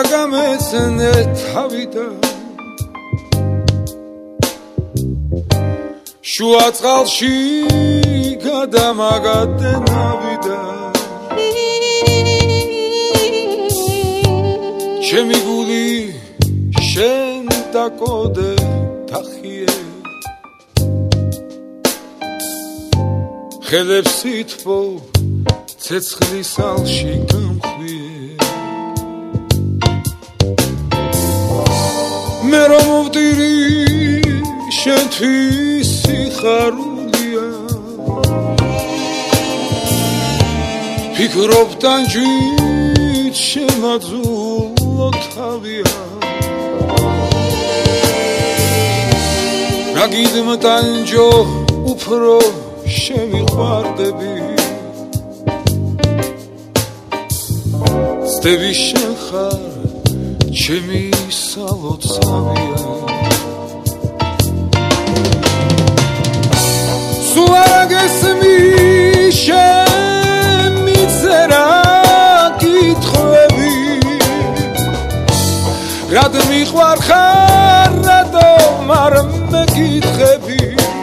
არა გამეცნე თავიდან შუა წყალში გადამაგადე ნავიდან ჩემი გული შენ დაკოდე თახიე ხელებს სითბო ცეცხლის ალში გამხვიე მე რომ ვდირი შენთვის სიხარულია ფიქრობ ტანჯვით შემაძულო თავია რა გიდმტანჯო უფრო შემიყვარდები ცდები შენ ხარ ჩემი სალოცავია სულ არა გესმი შემიწერა კითხვები რად მიყვარ ხარ რატომ არ მეკითხები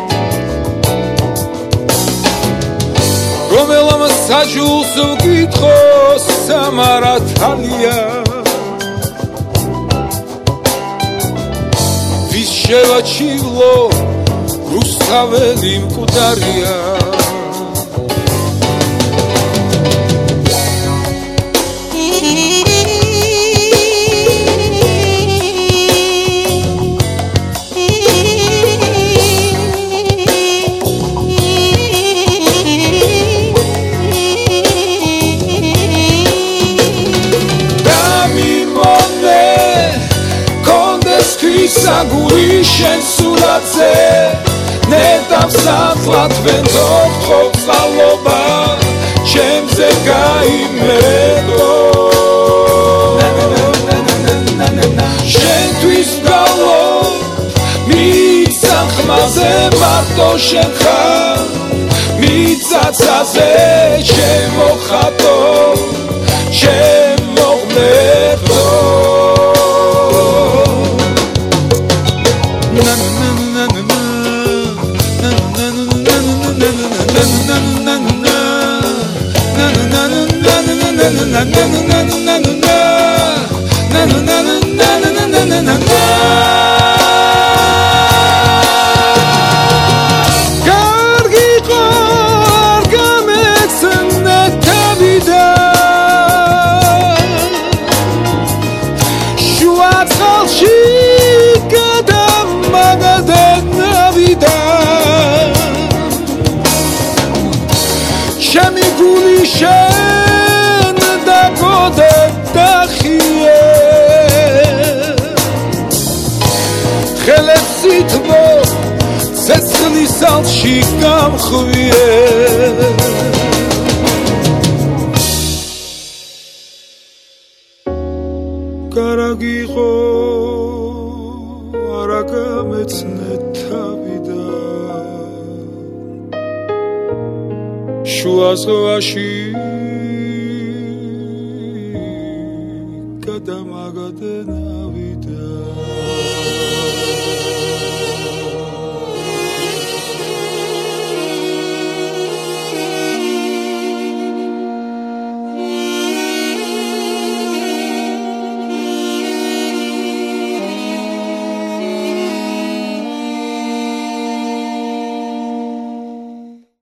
რომელამ საჯულს ვკითხო სამარათალია ვის შევაჩივლო რუსთაველი მკვდარია საგური შენ სურათზე ნეტავსახლად ვენდობ ხალხალობა ჩემზე გაიმედო შენთვის გალო მიცან ხმაზე მარტო შენ ხარ მიცაცაზე შემოხატო შემოღმერთო კარგი ყარ გამეცნე თავიდან შუა წყალში გადამაგადე ნავიდან ჩემი გული შენ დაკოდე თახიე ხელებს სითბო ცეცხლის ალში გამხვიე კარგი იყო არა გამეცნე თავიდან შუა ზღვაში